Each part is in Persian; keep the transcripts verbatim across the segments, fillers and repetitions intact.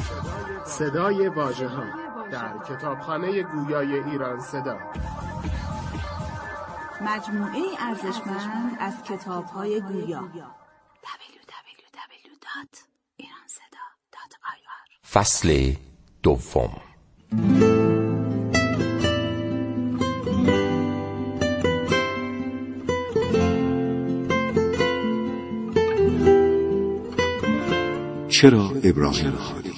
صدای واژه‌ها در کتابخانه گویای ایران صدا، مجموعه ارزشمند از کتاب‌های گویا. دبلیو دبلیو دبلیو دات ایران صدا دات آی آر. فصل دوم. چرا ابراهیم هادی؟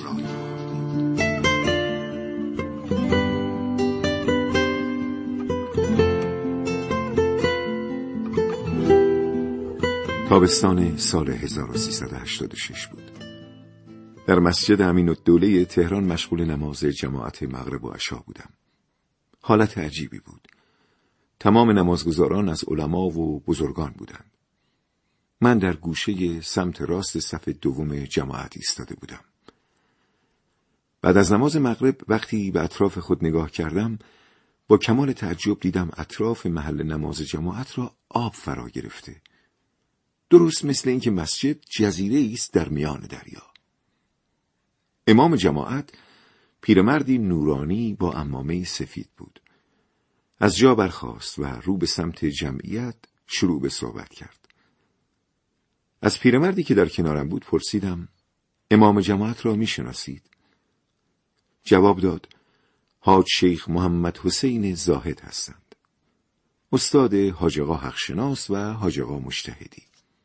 تابستان سال هزار و سیصد و هشتاد و شش بود. در مسجد امین‌الدوله تهران مشغول نماز جماعت مغرب و عشا بودم. حالت عجیبی بود. تمام نمازگزاران از علما و بزرگان بودند. من در گوشه سمت راست صف دوم جماعت ایستاده بودم. بعد از نماز مغرب وقتی به اطراف خود نگاه کردم، با کمال تعجب دیدم اطراف محل نماز جماعت را آب فرا گرفته. درست مثل اینکه مسجد جزیره است در میان دریا. امام جماعت پیرمردی نورانی با عمامه سفید بود. از جا برخاست و رو به سمت جمعیت شروع به صحبت کرد. از پیرمردی که در کنارم بود پرسیدم: امام جماعت را می شناسید؟ جواب داد: حاج شیخ محمد حسین زاهد هستند. استاد حاج آقا حقشناس و حاج آقا مجتهدی.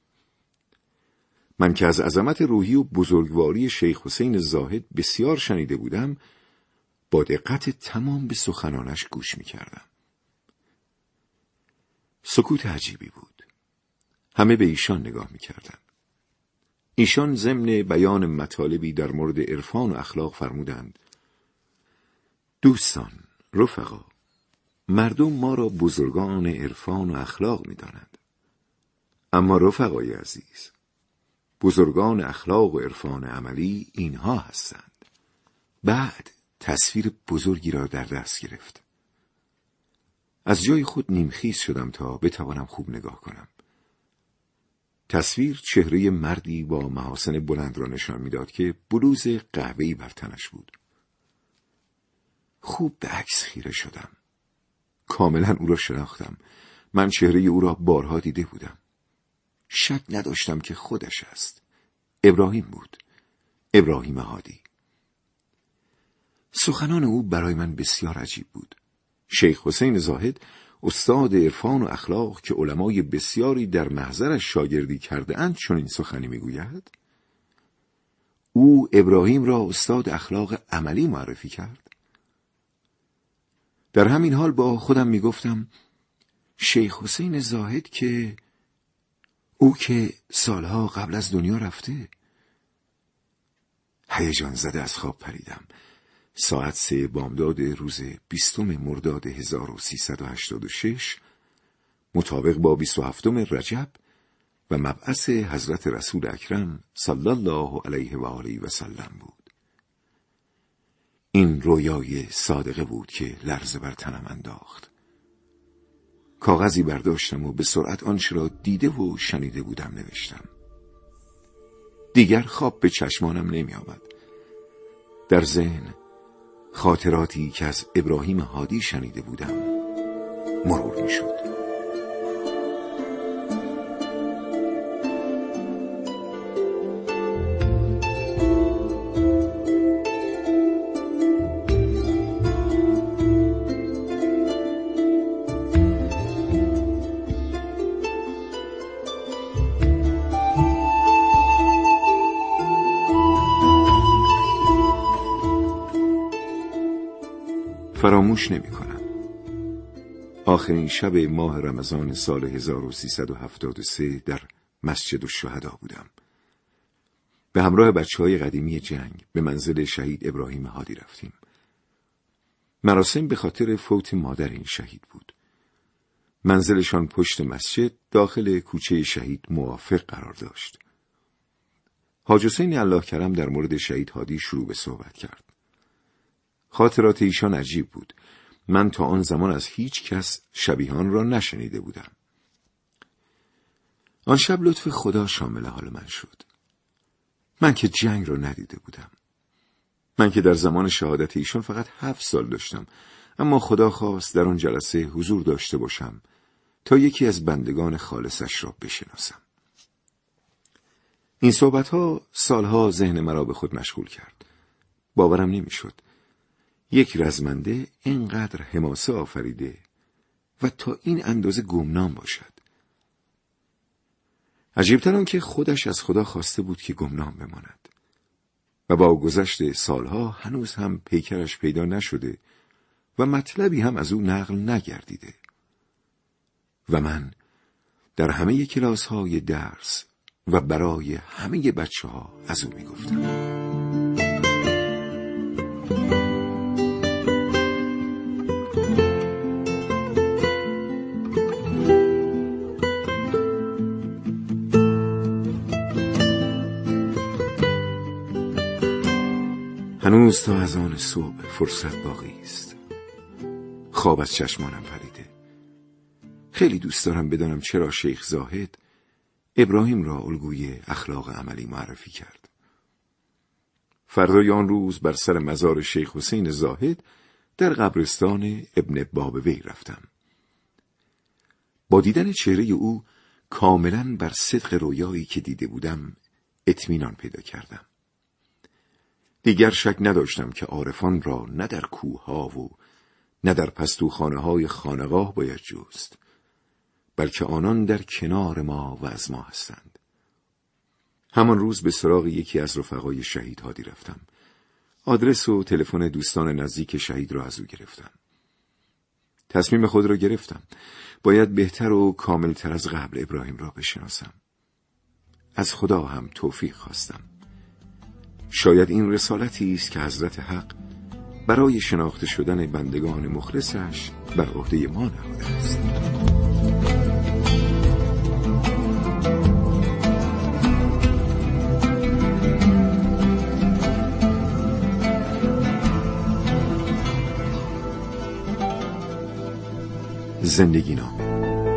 من که از عظمت روحی و بزرگواری شیخ حسین زاهد بسیار شنیده بودم، با دقت تمام به سخنانش گوش می کردم. سکوت عجیبی بود. همه به ایشان نگاه می کردن. ایشان ضمن بیان مطالبی در مورد عرفان و اخلاق فرمودند: دوستان، رفقا، مردم ما را بزرگان عرفان و اخلاق می دانند. اما رفقای عزیز، بزرگان اخلاق و عرفان عملی اینها هستند. بعد تصویر بزرگی را در دست گرفت. از جای خود نیمخیز شدم تا بتوانم خوب نگاه کنم. تصویر چهره مردی با محاسن بلند را نشان میداد که بلوز قهوه‌ای بر تنش بود. خوب به عکس خیره شدم. کاملا او را شناختم. من چهره او را بارها دیده بودم. شک نداشتم که خودش است. ابراهیم بود. ابراهیم هادی. سخنان او برای من بسیار عجیب بود. شیخ حسین زاهد، استاد عرفان و اخلاق که علمای بسیاری در محضرش شاگردی کرده اند، چنین سخنی میگوید؟ او ابراهیم را استاد اخلاق عملی معرفی کرد. در همین حال با خودم میگفتم: شیخ حسین زاهد که او که سالها قبل از دنیا رفته. هیجان زده از خواب پریدم. ساعت سه بامداد روز بیستم مرداد هزار و سیصد و هشتاد و شش مطابق با بیست و هفتم رجب و مبعث حضرت رسول اکرم صلی الله علیه و آله و سلم بود. این رویای صادقه بود که لرزه بر تنم انداخت. کاغذی برداشتم و به سرعت آنچه را دیده و شنیده بودم نوشتم. دیگر خواب به چشمانم نمی آمد. در ذهن خاطراتی که از ابراهیم هادی شنیده بودم مرور می شد. فراموش نمی کنم. آخرین شب ماه رمضان سال هزار و سیصد و هفتاد و سه در مسجد الشهدا بودم. به همراه بچه های قدیمی جنگ به منزل شهید ابراهیم هادی رفتیم. مراسم به خاطر فوت مادر این شهید بود. منزلشان پشت مسجد داخل کوچه شهید موافق قرار داشت. حاج حسین الله کرم در مورد شهید هادی شروع به صحبت کرد. خاطرات ایشان عجیب بود. من تا آن زمان از هیچ کس شبیهان را نشنیده بودم. آن شب لطف خدا شامل حال من شد. من که جنگ را ندیده بودم. من که در زمان شهادت ایشان فقط هفت سال داشتم، اما خدا خواست در آن جلسه حضور داشته باشم تا یکی از بندگان خالصش را بشناسم. این صحبتها سالها ذهن مرا به خود مشغول کرد. باورم نمیشد یک رزمنده اینقدر حماسه آفریده و تا این اندازه گمنام باشد. عجیبتر آن که خودش از خدا خواسته بود که گمنام بماند و با گذشت سالها هنوز هم پیکرش پیدا نشده و مطلبی هم از او نقل نگردیده. و من در همه کلاس‌های درس و برای همه بچه‌ها از او میگفتم. هنوز تا از آن صبح فرصت باقی است. خواب از چشمانم پریده. خیلی دوست دارم بدانم چرا شیخ زاهد ابراهیم را الگوی اخلاق عملی معرفی کرد. فردای آن روز بر سر مزار شیخ حسین زاهد در قبرستان ابن بابوی رفتم. با دیدن چهره او کاملا بر صدق رویایی که دیده بودم اطمینان پیدا کردم. دیگر شک نداشتم که عارفان را نه در کوه‌ها و نه در پستوخانه‌های خانقاه باید جست، بلکه آنان در کنار ما و از ما هستند. همان روز به سراغ یکی از رفقای شهید هادی رفتم. آدرس و تلفن دوستان نزدیک شهید را از او گرفتم. تصمیم خود را گرفتم. باید بهتر و کاملتر از قبل ابراهیم را بشناسم. از خدا هم توفیق خواستم. شاید این رسالتی است که حضرت حق برای شناخته شدن بندگان مخلصش بر عهده ما نهاده است. زندگی نامه.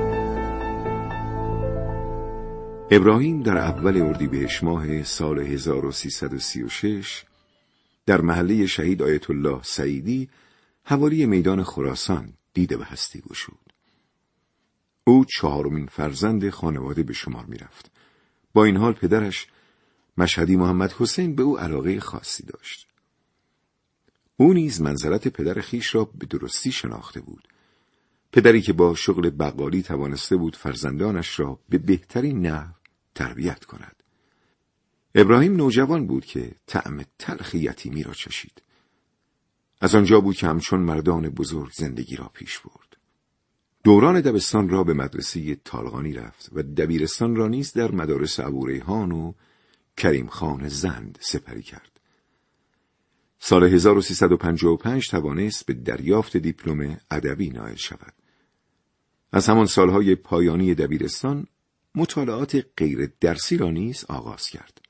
ابراهیم در اول اردیبهشت ماه سال هزار و سیصد و سی و شش در محله شهید آیت الله سعیدی حوالی میدان خراسان دیده به هستی گشود. او چهارمین فرزند خانواده به شمار می رفت. با این حال پدرش مشهدی محمد حسین به او علاقه خاصی داشت. او نیز منزلت پدر خیش را به درستی شناخته بود. پدری که با شغل بقالی توانسته بود فرزندانش را به بهترین نحو تربیت کند. ابراهیم نوجوان بود که طعم تلخ یتیمی را چشید. از آنجا بود که همچون مردان بزرگ زندگی را پیش برد. دوران دبستان را به مدرسه طالقانی رفت و دبیرستان را نیز در مدارس ابوریحان و کریم خان زند سپری کرد. سال هزار و سیصد و پنجاه و پنج توانست به دریافت دیپلم ادبی نائل شود. از همان سالهای پایانی دبیرستان مطالعات غیر درسی را نیز آغاز کرد.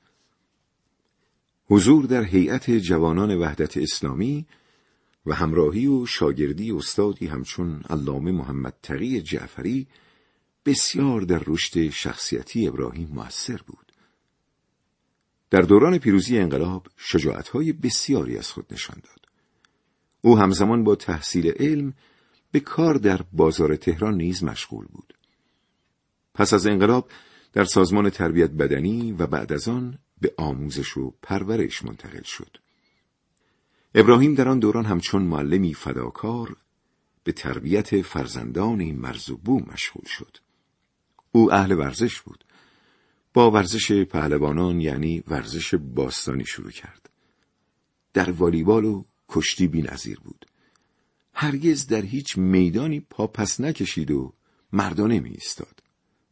حضور در هیئت جوانان وحدت اسلامی و همراهی و شاگردی استادی همچون علامه محمد تقی جعفری بسیار در رشد شخصیتی ابراهیم مؤثر بود. در دوران پیروزی انقلاب شجاعت‌های بسیاری از خود نشان داد. او همزمان با تحصیل علم به کار در بازار تهران نیز مشغول بود. پس از انقلاب در سازمان تربیت بدنی و بعد از آن به آموزش و پرورش منتقل شد. ابراهیم در آن دوران همچون معلمی فداکار به تربیت فرزندان این مرز و بوم مشغول شد. او اهل ورزش بود. با ورزش پهلوانان یعنی ورزش باستانی شروع کرد. در والیبال و کشتی بی‌نظیر بود. هرگز در هیچ میدانی پا پس نکشید و مردانه می ایستاد.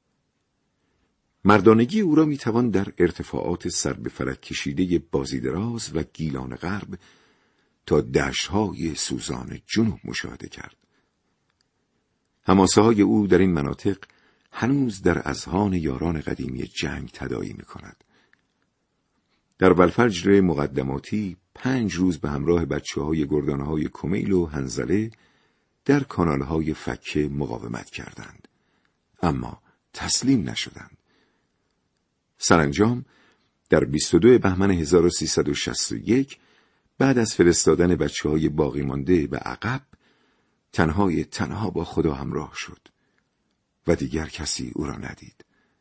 مردانگی او را می توان در ارتفاعات سر به فلک کشیده بازیدراز و گیلان غرب تا دشت‌های سوزان جنوب مشاهده کرد. حماسه‌های او در این مناطق هنوز در اذهان یاران قدیمی جنگ تداعی می کند. در والفجر مقدماتی پنج روز به همراه بچه های گردانه های کمیل و هنزله در کانال های فکه مقاومت کردند. اما تسلیم نشدند. سرانجام در بیست و دو بهمن هزار و سیصد و شصت و یک بعد از فرستادن بچه های باقی مانده به عقب، تنهای تنها با خدا همراه شد و دیگر کسی او را ندید.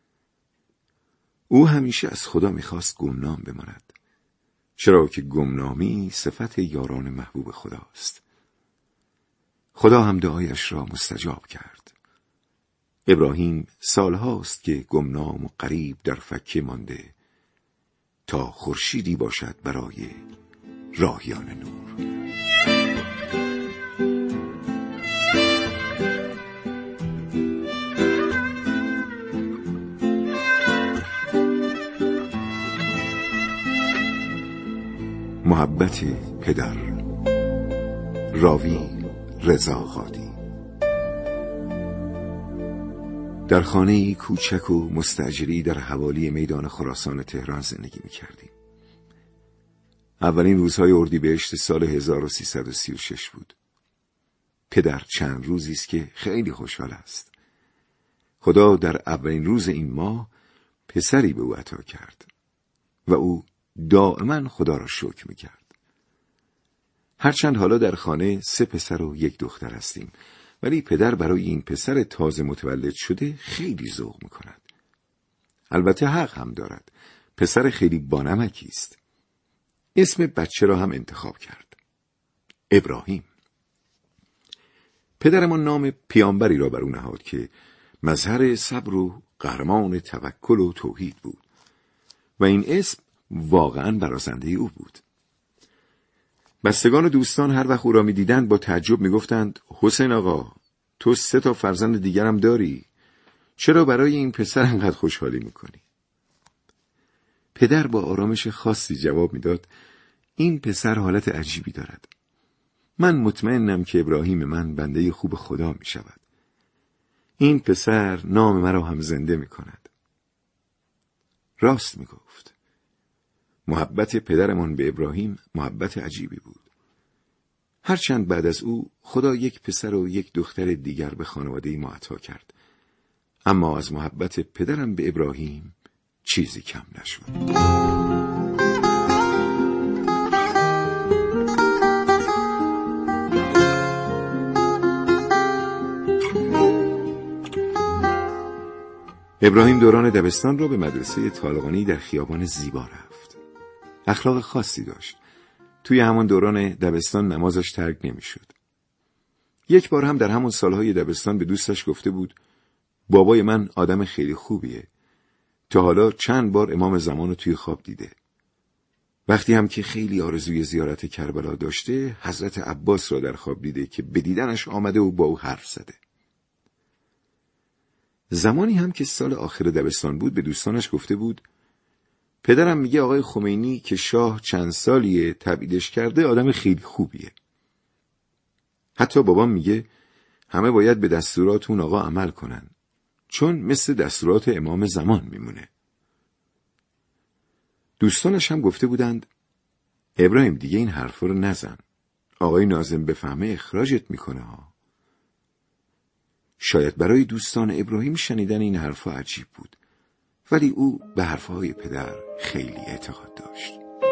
او همیشه از خدا میخواست گمنام بماند، چرا که گمنامی صفت یاران محبوب خداست. خدا هم دعایش را مستجاب کرد. ابراهیم سالهاست که گمنام و غریب در فکه مانده تا خورشیدی باشد برای راهیان نور. محبت پدر. راوی رضا قادی. در خانه‌ای کوچک و مستأجری در حوالی میدان خراسان تهران زندگی می‌کردیم. اولین روزهای اردیبهشت سال هزار و سیصد و سی و شش بود. پدر چند روزی است که خیلی خوشحال است. خدا در اولین روز این ماه پسری به او عطا کرد و او دائما خدا را شکر می‌کرد. هرچند حالا در خانه سه پسر و یک دختر هستیم، ولی پدر برای این پسر تازه متولد شده خیلی ذوق می‌کند. البته حق هم دارد. پسر خیلی بانمکی است. اسم بچه را هم انتخاب کرد. ابراهیم. پدرمان نام پیامبری را بر او نهاد که مظهر صبر و قهرمان توکل و توحید بود و این اسم واقعاً برازنده او بود. بستگان و دوستان هر وقت او را می دیدند با تعجب می گفتند حسین آقا، تو سه تا فرزند دیگرم داری، چرا برای این پسر انقدر خوشحالی می کنی؟ پدر با آرامش خاصی جواب می داد این پسر حالت عجیبی دارد. من مطمئنم که ابراهیم من بنده خوب خدا می شود. این پسر نام مرا هم زنده می کند. راست می گفت. محبت پدرمان به ابراهیم محبت عجیبی بود. هرچند بعد از او خدا یک پسر و یک دختر دیگر به خانواده ما عطا کرد، اما از محبت پدرم به ابراهیم چیزی کم نشد. ابراهیم دوران دبستان را به مدرسه طالقانی در خیابان زیبا رفت. اخلاق خاصی داشت. توی همان دوران دبستان نمازش ترک نمی‌شد. یک بار هم در همون سالهای دبستان به دوستش گفته بود بابای من آدم خیلی خوبیه. تا حالا چند بار امام زمان رو توی خواب دیده. وقتی هم که خیلی آرزوی زیارت کربلا داشته، حضرت عباس را در خواب دیده که به دیدنش آمده و با او حرف زده. زمانی هم که سال آخر دبستان بود به دوستانش گفته بود پدرم میگه آقای خمینی که شاه چند سالیه تبعیدش کرده آدم خیلی خوبیه. حتی بابام میگه همه باید به دستورات اون آقا عمل کنن، چون مثل دستورات امام زمان میمونه. دوستانش هم گفته بودند ابراهیم دیگه این حرفا رو نزن، آقای ناظم بفهمه اخراجت میکنه ها. شاید برای دوستان ابراهیم شنیدن این حرفا عجیب بود، ولی او به حرفهای پدر خیلی اعتقاد داشت.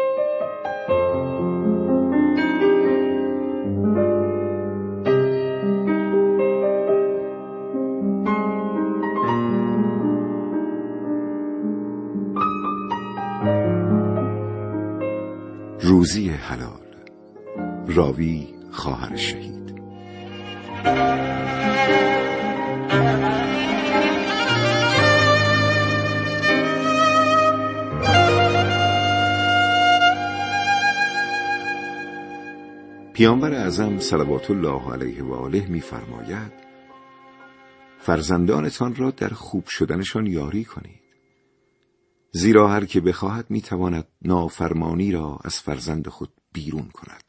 روزی حلال. راوی خواهر شهید. پیامبر اعظم صلوات الله علیه و آله می‌فرماید فرزندانتان را در خوب شدنشان یاری کنید، زیرا هر که بخواهد میتواند نافرمانی را از فرزند خود بیرون کند.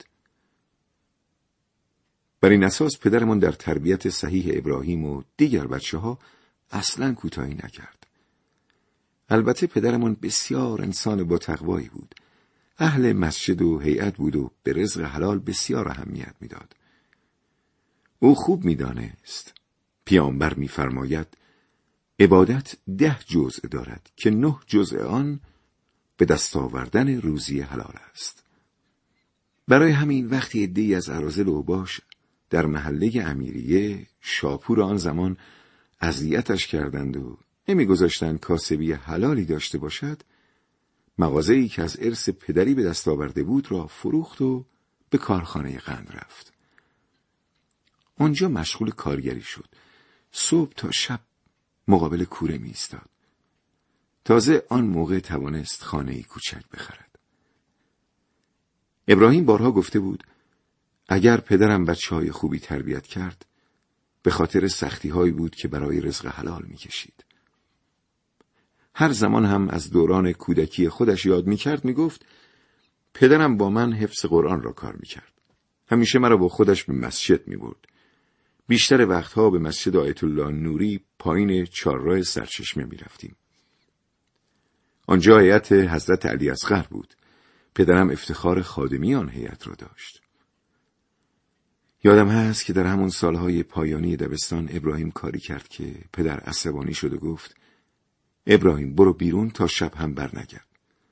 بر این اساس پدرمان در تربیت صحیح ابراهیم و دیگر بچه ها اصلاً کوتاهی نکرد. البته پدرمان بسیار انسان با تقوایی بود، اهل مسجد و هیئت بود و به رزق حلال بسیار اهمیت میداد. او خوب میدانست پیامبر میفرماید عبادت ده جزء دارد که نه جزء آن به دست آوردن روزی حلال است. برای همین وقتی عده‌ای از اراذل اوباش در محله امیریه شاپور آن زمان اذیتش کردند و نمیگذاشتند کاسبی حلالی داشته باشد، مغازه‌ای که از ارث پدری به دست آورده بود را فروخت و به کارخانه قند رفت. آنجا مشغول کارگری شد. صبح تا شب مقابل کوره می ایستاد. تازه آن موقع توانست خانه‌ای کوچک بخرد. ابراهیم بارها گفته بود اگر پدرم بچه‌های خوبی تربیت کرد، به خاطر سختی‌هایی بود که برای رزق حلال می‌کشید. هر زمان هم از دوران کودکی خودش یاد می‌کرد، می‌گفت پدرم با من حفظ قرآن را کار می‌کرد. همیشه مرا با خودش به مسجد می‌برد. بیشتر وقتها به مسجد آیت الله نوری پایین چهارراه سرچشمه می‌رفتیم. آنجا هیئت حضرت علی اصغر بود. پدرم افتخار خادمی آن هیئت را داشت. یادم هست که در همون سالهای پایانی دبستان ابراهیم کاری کرد که پدر عصبانی شد و گفت ابراهیم برو بیرون تا شب هم بر نگرد.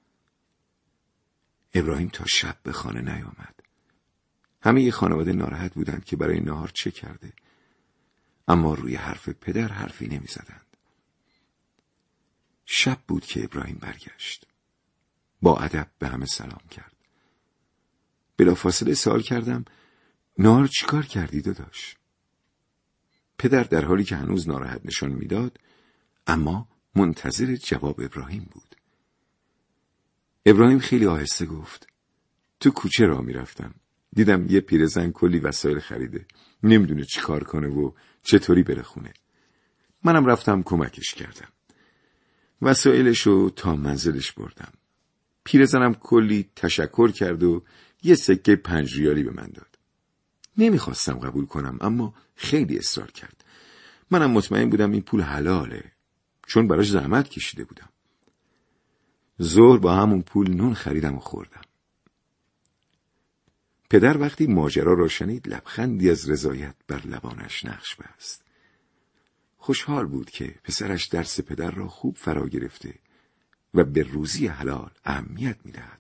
ابراهیم تا شب به خانه نیامد. همه خانواده ناراحت بودند که برای نهار چه کرده، اما روی حرف پدر حرفی نمی زدند. شب بود که ابراهیم برگشت. با ادب به همه سلام کرد. بلافاصله سوال کردم نهار چیکار کردی داداش؟ پدر در حالی که هنوز ناراحت نشان میداد، اما منتظر جواب ابراهیم بود. ابراهیم خیلی آهسته گفت تو کوچه راه میرفتم، دیدم یه پیرزن کلی وسایل خریده، نمیدونه چی کار کنه و چطوری بره خونه. منم رفتم کمکش کردم. وسایلشو تا منزلش بردم. پیرزنم کلی تشکر کرد و یه سکه پنج ریالی به من داد. نمیخواستم قبول کنم، اما خیلی اصرار کرد. منم مطمئن بودم این پول حلاله، چون براش زحمت کشیده بودم. ظهر با همون پول نون خریدم و خوردم. پدر وقتی ماجرا را شنید لبخندی از رضایت بر لبانش نقش بست. خوشحال بود که پسرش درس پدر را خوب فرا گرفته و به روزی حلال اهمیت میدهد.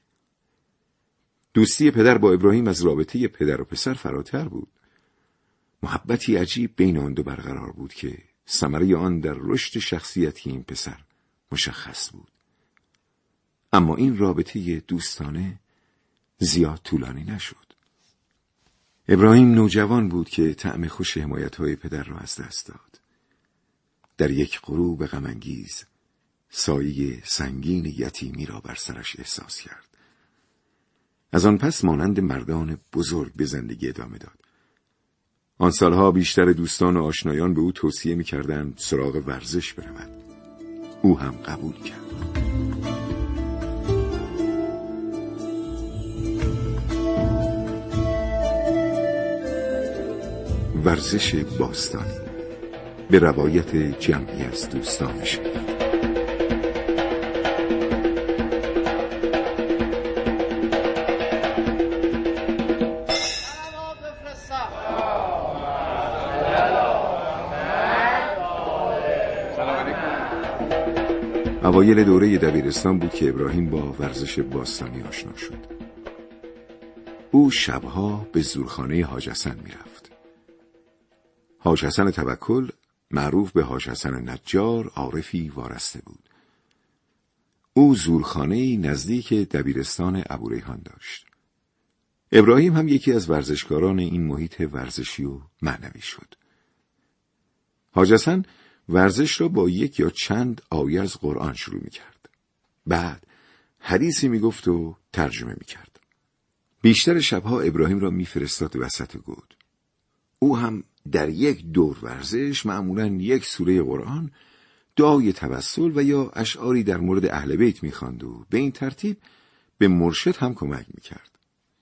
دوستی پدر با ابراهیم از رابطه پدر و پسر فراتر بود. محبتی عجیب بین آن دو برقرار بود که ثمره آن در رشد شخصیتی این پسر مشخص بود. اما این رابطه دوستانه زیاد طولانی نشد. ابراهیم نوجوان بود که طعم خوش حمایت‌های پدر را از دست داد. در یک غروب غم‌انگیز سایه سنگین یتیمی را بر سرش احساس کرد. از آن پس مانند مردان بزرگ به زندگی ادامه داد. آن سالها بیشتر دوستان و آشنایان به او توصیه می‌کردند سراغ ورزش برود. او هم قبول کرد. ورزش باستانی به روایت جمعی از دوستانش. اوایل دوره دبیرستان بود که ابراهیم با ورزش باستانی آشنا شد. او شبها به زورخانه حاج حسن میرفت. حاج حسن توکل، معروف به حاج حسن نجار، عارفی وارسته بود. او زورخانه‌ای نزدیک دبیرستان ابوریحان داشت. ابراهیم هم یکی از ورزشکاران این محیط ورزشی و معنوی شد. حاج حسن ورزش را با یک یا چند آیه از قرآن شروع می‌کرد. بعد حدیثی می‌گفت و ترجمه می‌کرد. بیشتر شبها ابراهیم را می‌فرستاد وسط گود. او هم در یک دور ورزش معمولاً یک سوره قرآن، دعای توسل و یا اشعاری در مورد اهل بیت می‌خواند و به این ترتیب به مرشد هم کمک می‌کرد.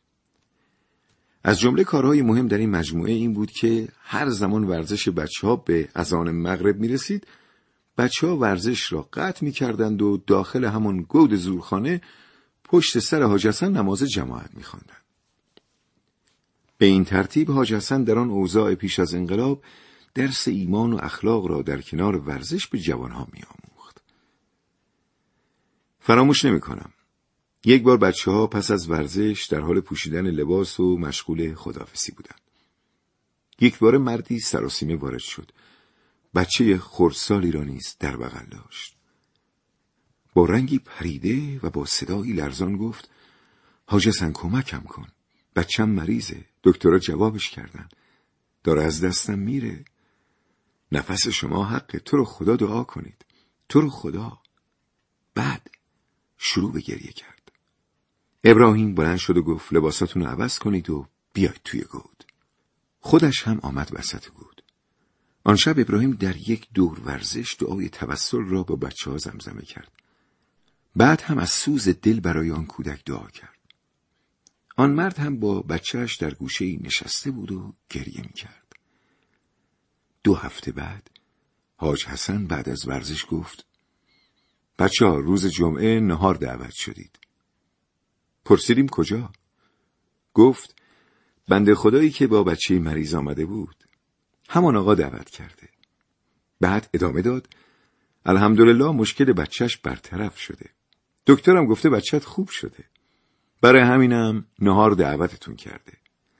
از جمله کارهای مهم در این مجموعه این بود که هر زمان ورزش بچه‌ها به اذان مغرب می‌رسید، بچه‌ها ورزش را قطع می‌کردند و داخل همان گود زورخانه پشت سر حاج حسن نماز جماعت می‌خواندند. به این ترتیب حاج حسن در آن اوضاع پیش از انقلاب درس ایمان و اخلاق را در کنار ورزش به جوانها می‌آموخت. فراموش نمی‌کنم یک بار بچه ها پس از ورزش در حال پوشیدن لباس و مشغول خداحافظی بودند. یک بار مردی سراسیمه وارد شد. بچه خردسالی را نیز در بغل داشت. با رنگی پریده و با صدایی لرزان گفت: حاج حسن کمکم کن. بچم مریضه. دکترها جوابش کردن. داره از دستم میره. نفس شما حقه. تو رو خدا دعا کنید. تو رو خدا. بعد شروع به گریه کرد. ابراهیم بلند شد و گفت: لباساتون رو عوض کنید و بیاید توی گود. خودش هم آمد وسط گود. آن شب ابراهیم در یک دور ورزش دعای توسل را با بچه ها زمزمه کرد. بعد هم از سوز دل برای آن کودک دعا کرد. آن مرد هم با بچهش در گوشه‌ای نشسته بود و گریه می‌کرد. دو هفته بعد حاج حسن بعد از ورزش گفت: بچه‌ها روز جمعه نهار دعوت شدید. پرسیدیم کجا؟ گفت: بنده خدایی که با بچه مریض آمده بود همان آقا دعوت کرده. بعد ادامه داد: الحمدلله مشکل بچهش برطرف شده. دکترم گفته بچه‌ت خوب شده. برای همینم نهار دعوتتون کرده.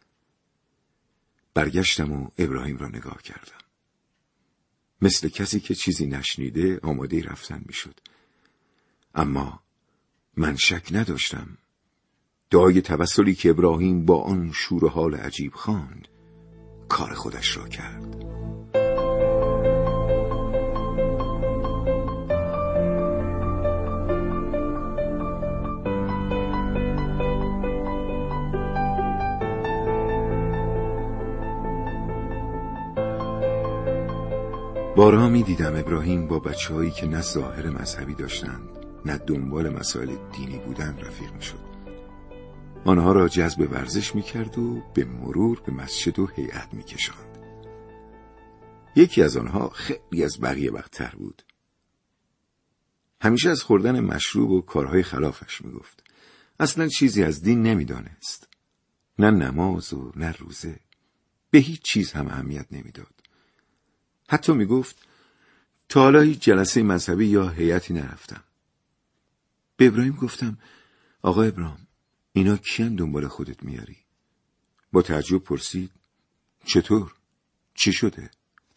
برگشتم و ابراهیم را نگاه کردم. مثل کسی که چیزی نشنیده آماده رفتن میشد. اما من شک نداشتم. دعای توسلی که ابراهیم با آن شور و حال عجیب خواند کار خودش را کرد. بارها می دیدم ابراهیم با بچه هایی که نه ظاهر مذهبی داشتند نه دنبال مسائل دینی بودن رفیق می شد. آنها را جذب ورزش می کرد و به مرور به مسجد و هیئت می کشاند. یکی از آنها خیلی از بقیه بدتر بود. همیشه از خوردن مشروب و کارهای خلافش می گفت. اصلا چیزی از دین نمی دانست. نه نماز و نه روزه. به هیچ چیز هم اهمیت نمی داد. حتی می گفت تا حالا هیچ جلسه مذهبی یا هیئتی نرفتم. به ابراهیم گفتم: آقا ابراهیم، اینا کیان دنبال خودت میاری؟ با تعجب پرسید: چطور؟ چی شده؟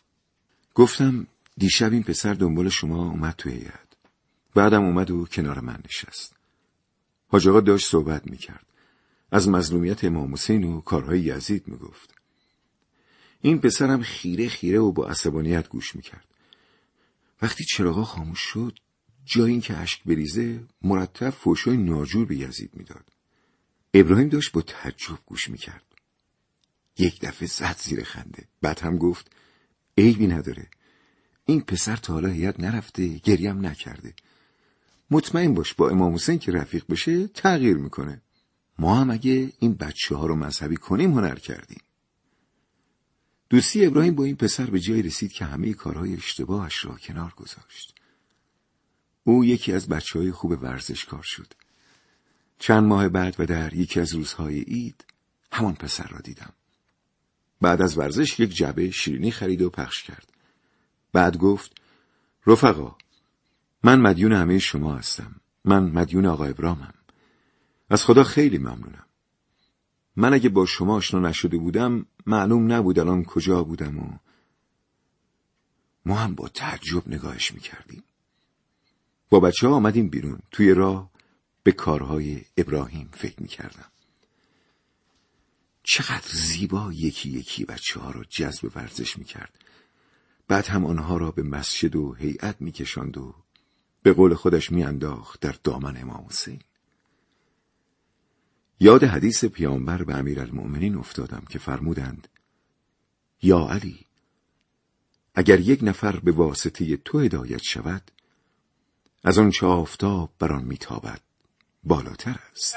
گفتم: دیشب این پسر دنبال شما اومد تو هیئت. بعدم اومد و کنار من نشست. حاج آقا داشت صحبت میکرد. از مظلومیت امام حسین و کارهای یزید میگفت. این پسرم خیره خیره و با عصبانیت گوش میکرد. وقتی چراغا خاموش شد، جای این که اشک بریزه مرتب فحشای ناجور به یزید میداد. ابراهیم داشت با تعجب گوش میکرد. یک دفعه زد زیر خنده. بعد هم گفت: عیبی نداره. این پسر تا حالا هیئت نرفته، گریم نکرده. مطمئن باش با امام حسین که رفیق بشه تغییر میکنه. ما هم اگه این بچه ها رو مذهبی کنیم هنر کردیم. دوستی ابراهیم با این پسر به جای رسید که همه کارهای اشتباهش را کنار گذاشت. او یکی از بچه‌های خوب ورزشکار شد. چند ماه بعد و در یکی از روزهای عید همان پسر را دیدم. بعد از ورزش یک جعبه شیرینی خرید و پخش کرد. بعد گفت: رفقا، من مدیون همه شما هستم. من مدیون آقا ابراهیمم. از خدا خیلی ممنونم. من اگه با شما آشنا نشده بودم معلوم نبود الان کجا بودم. و ما هم با تعجب نگاهش میکردیم. با بچه ها آمدیم بیرون. توی راه به کارهای ابراهیم فکر میکردم. چقدر زیبا یکی یکی بچه ها را جذب ورزش میکرد. بعد هم آنها را به مسجد و هیئت میکشاند و به قول خودش میانداخت در دامن امام حسین. یاد حدیث پیامبر به امیرالمؤمنین افتادم که فرمودند: یا علی، اگر یک نفر به واسطه تو هدایت شود، از آن چه آفتاب بر آن میتابد بالاتر است.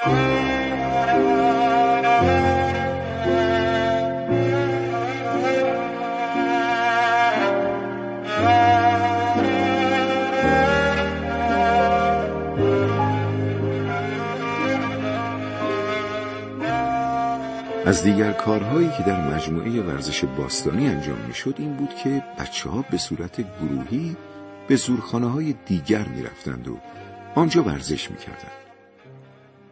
از دیگر کارهایی که در مجموعه ورزش باستانی انجام میشد این بود که بچه‌ها به صورت گروهی به زورخانه‌های دیگر میرفتند و آنجا ورزش میکردند.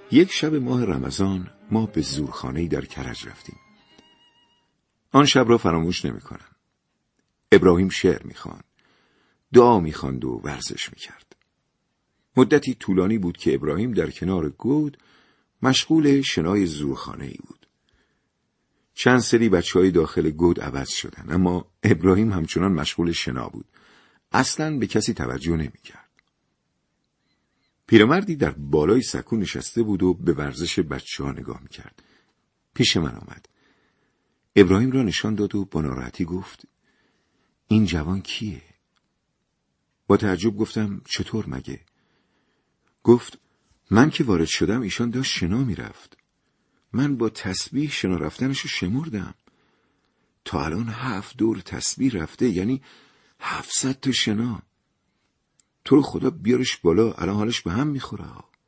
یک شب ماه رمضان ما به زورخانه‌ای در کرج رفتیم. آن شب را فراموش نمی کنم. ابراهیم شعر می خواند، دعا می خواند و ورزش می کرد. مدتی طولانی بود که ابراهیم در کنار گود مشغول شنای زورخانه‌ای بود. چند سری بچه‌های داخل گود عوض شدند، اما ابراهیم همچنان مشغول شنا بود. اصلاً به کسی توجه نمی کرد. پیرمردی در بالای سکو نشسته بود و به ورزش بچه‌ها نگاه می کرد. پیش من آمد. ابراهیم را نشان داد و با ناراحتی گفت: این جوان کیه؟ با تعجب گفتم: چطور مگه؟ گفت: من که وارد شدم ایشان داشت شنا می رفت. من با تسبیح شنا رفتنشو شمردم. تا الان هفت دور تسبیح رفته، یعنی هفتصد تا شنا. تو رو خدا بیارش بالا، الان حالش به هم میخوره.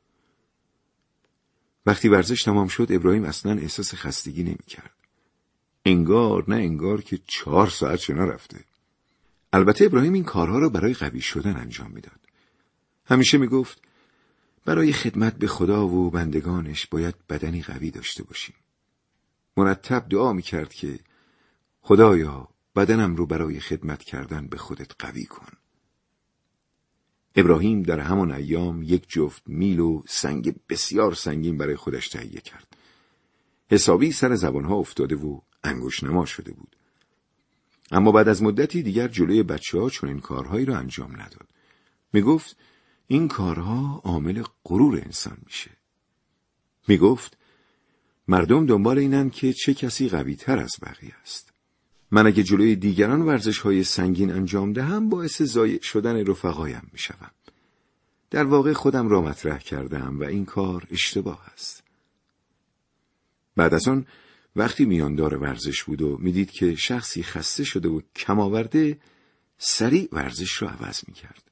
وقتی ورزش تمام شد ابراهیم اصلا احساس خستگی نمی کرد. انگار نه انگار که چهار ساعت شنا رفته. البته ابراهیم این کارها رو برای قوی شدن انجام میداد. همیشه میگفت برای خدمت به خدا و بندگانش باید بدنی قوی داشته باشیم. مرتب دعا میکرد که خدایا بدنم رو برای خدمت کردن به خودت قوی کن. ابراهیم در همان ایام یک جفت میل و سنگ بسیار سنگین برای خودش تهیه کرد. حسابی سر زبانها افتاده و انگشت نما شده بود. اما بعد از مدتی دیگر جلوی بچه‌ها چون این کارهایی را انجام نداد. میگفت این کارها عامل غرور انسان میشه. میگفت مردم دنبال اینن که چه کسی قوی تر از بقیه است. من اگه جلوی دیگران ورزش‌های سنگین انجام دهم باعث ضایع شدن رفقایم میشوم. در واقع خودم را مطرح کردم و این کار اشتباه است. بعد از آن وقتی میاندار ورزش بود و میدید که شخصی خسته شده و کم آورده، سریع ورزش را عوض میکرد.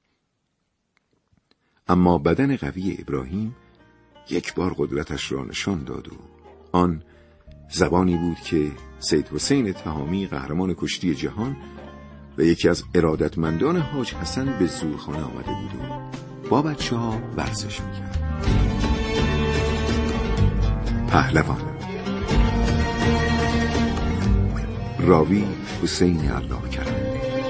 اما بدن قوی ابراهیم یک بار قدرتش را نشان داد و آن زبانی بود که سید حسین تهامی قهرمان کشتی جهان و یکی از ارادتمندان حاج حسن به زورخانه آمده بود و با بچه ها ورزش میکرد. پهلوان. راوی حسین الله کرد.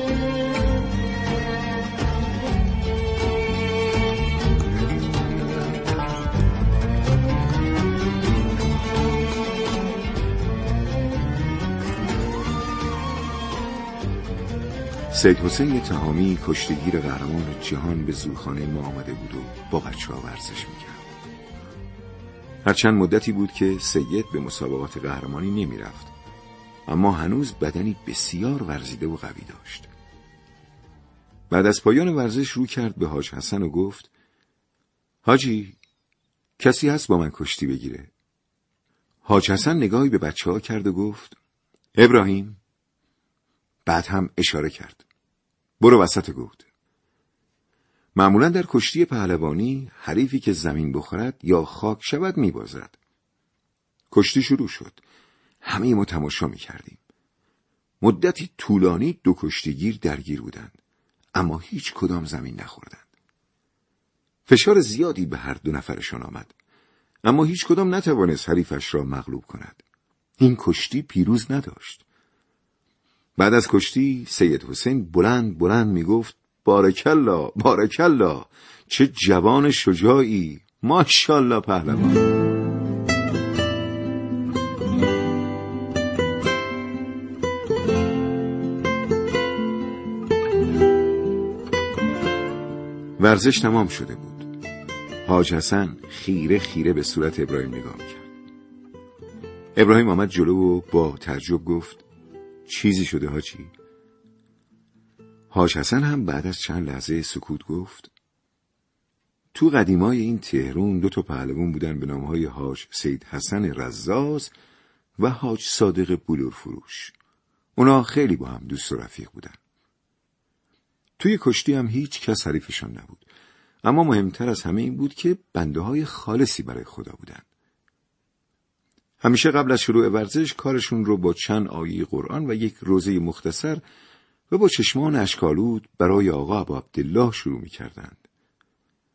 سید حسین تهامی کشتیگیر قهرمان جهان به زورخانه ما آمده بود و با بچه ها ورزش میکرد. هرچند مدتی بود که سید به مسابقات قهرمانی نمی رفت، اما هنوز بدنی بسیار ورزیده و قوی داشت. بعد از پایان ورزش رو کرد به حاج حسن و گفت: حاجی، کسی هست با من کشتی بگیره؟ حاج حسن نگاهی به بچه ها کرد و گفت: ابراهیم. بعد هم اشاره کرد: برو وسط گود. معمولا در کشتی پهلوانی حریفی که زمین بخورد یا خاک شود میبازد. کشتی شروع شد. همه ما تماشا میکردیم. مدتی طولانی دو کشتیگیر درگیر بودند، اما هیچ کدام زمین نخوردند. فشار زیادی به هر دو نفرشان آمد، اما هیچ کدام نتوانست حریفش را مغلوب کند. این کشتی پیروز نداشت. بعد از کشتی سید حسین بلند بلند میگفت: بارکالله، بارکالله، چه جوان شجاعی، ماشاءالله پهلوان. ورزش تمام شده بود. حاج حسن خیره خیره به صورت ابراهیم نگاه میکرد. ابراهیم آمد جلو و با تعجب گفت: چیزی شده حاجی؟ حاج حسن هم بعد از چند لحظه سکوت گفت: تو قدیمای این تهران دو تا پهلوان بودن به نامهای حاج سید حسن رزاز و حاج صادق بلورفروش. اونا خیلی با هم دوست و رفیق بودن. توی کشتی هم هیچ کس حریفشان نبود، اما مهمتر از همه این بود که بنده های خالصی برای خدا بودن. همیشه قبل از شروع ورزش کارشون رو با چند آیه قرآن و یک روزه مختصر و با چشمان اشک‌آلود برای آقا ابو عبدالله شروع می کردند.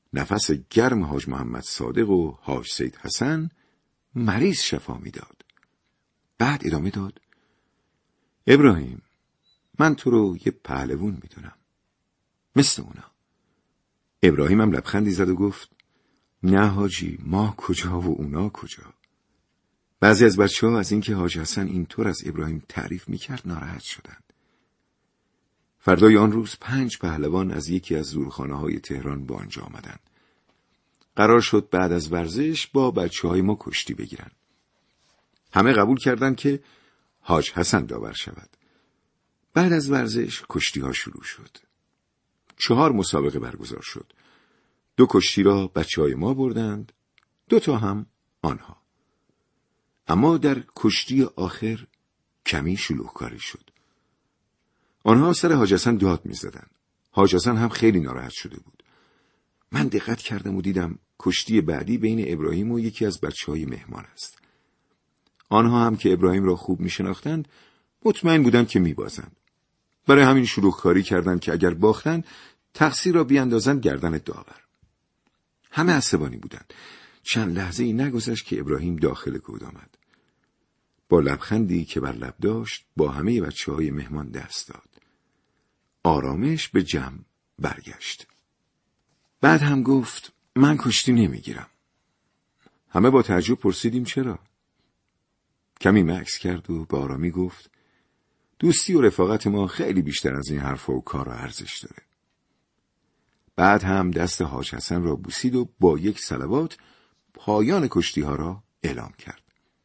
نفس گرم حاج محمد صادق و حاج سید حسن مریض شفا میداد. بعد ادامه داد: ابراهیم، من تو رو یه پهلوون میدونم، مثل اونا. ابراهیم هم لبخندی زد و گفت: نه حاجی، ما کجا و اونا کجا. بعضی از بچه ها از اینکه حاج حسن اینطور از ابراهیم تعریف میکرد ناراحت شدند. فردای آن روز پنج پهلوان از یکی از زورخانه های تهران به آنجا آمدند. قرار شد بعد از ورزش با بچه های ما کشتی بگیرن. همه قبول کردند که حاج حسن داور شود. بعد از ورزش کشتی ها شروع شد. چهار مسابقه برگزار شد. دو کشتی را بچه های ما بردند، دو تا هم آنها. اما در کشتی آخر کمی شلوغکاری شد. آنها سر حاج حسن داد می زدن. حاج حسن هم خیلی ناراحت شده بود. من دقت کردم و دیدم کشتی بعدی بین ابراهیم و یکی از بچه های مهمان است. آنها هم که ابراهیم را خوب می شناختند مطمئن بودند که می بازند. برای همین شلوغکاری کردند که اگر باختند تقصیر را بیاندازند گردن داور. همه عصبانی بودند. چند لحظه ای نگذشت که ابراهیم داخل گود آمد. با لبخندی که بر لب داشت با همه بچه های مهمان دست داد. آرامش به جمع برگشت. بعد هم گفت: من کشتی نمیگیرم. همه با تعجب پرسیدیم چرا؟ کمی مکث کرد و با آرامی گفت: دوستی و رفاقت ما خیلی بیشتر از این حرف و کار و ارزش داره. بعد هم دست حاج حسن را بوسید و با یک صلوات پایان کشتی ها را اعلام کرد.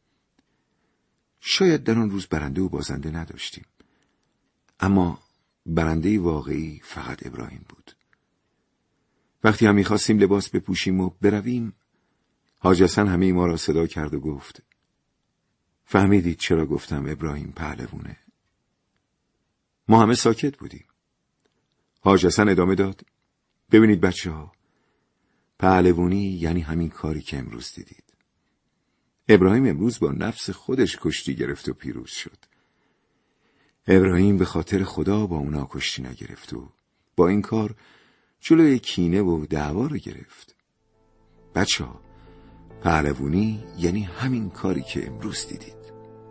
شاید در آن روز برنده و بازنده نداشتیم، اما برنده واقعی فقط ابراهیم بود. وقتی هم می‌خواستیم لباس بپوشیم و برویم، حاج حسن همه ما را صدا کرد و گفت: فهمیدید چرا گفتم ابراهیم پهلوونه؟ ما همه ساکت بودیم. حاج حسن ادامه داد: ببینید بچه ها، پهلوونی یعنی همین کاری که امروز دیدید. ابراهیم امروز با نفس خودش کشتی گرفت و پیروز شد. ابراهیم به خاطر خدا با اونا کشتی نگرفت و با این کار جلوی کینه و دعوا رو گرفت. بچه ها، پهلوونی یعنی همین کاری که امروز دیدید.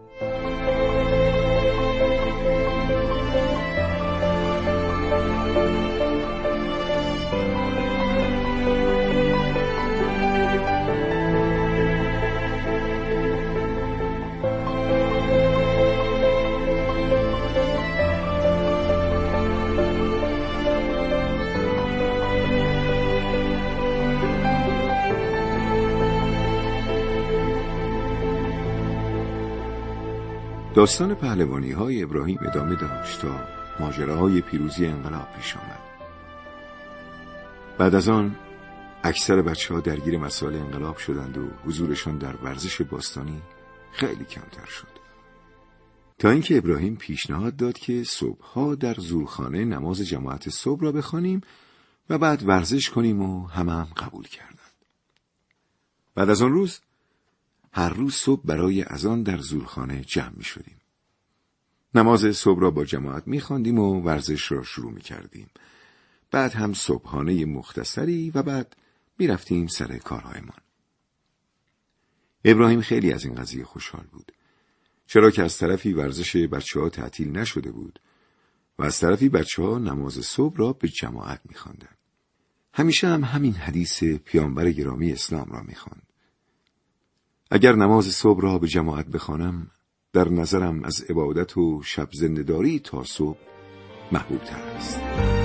داستان پهلوانی های ابراهیم ادامه داشت تا ماجراهای پیروزی انقلاب پیش آمد. بعد از آن اکثر بچه ها درگیر مسائل انقلاب شدند و حضورشان در ورزش باستانی خیلی کمتر شد. تا اینکه ابراهیم پیشنهاد داد که صبحها در زورخانه نماز جماعت صبح را بخوانیم و بعد ورزش کنیم و همه هم قبول کردند. بعد از آن روز هر روز صبح برای اذان در زورخانه جمع می شدیم. نماز صبح را با جماعت می خواندیم و ورزش را شروع می کردیم. بعد هم صبحانه مختصری و بعد می رفتیم سر کارهایمان. ابراهیم خیلی از این قضیه خوشحال بود. چرا که از طرفی ورزش بچه ها تعطیل نشده بود و از طرفی بچه ها نماز صبح را به جماعت می خواندند. همیشه هم همین حدیث پیامبر گرامی اسلام را می خواند: اگر نماز صبح را به جماعت بخوانم، در نظرم از عبادت و شب زنده‌داری تا صبح محبوب تر است.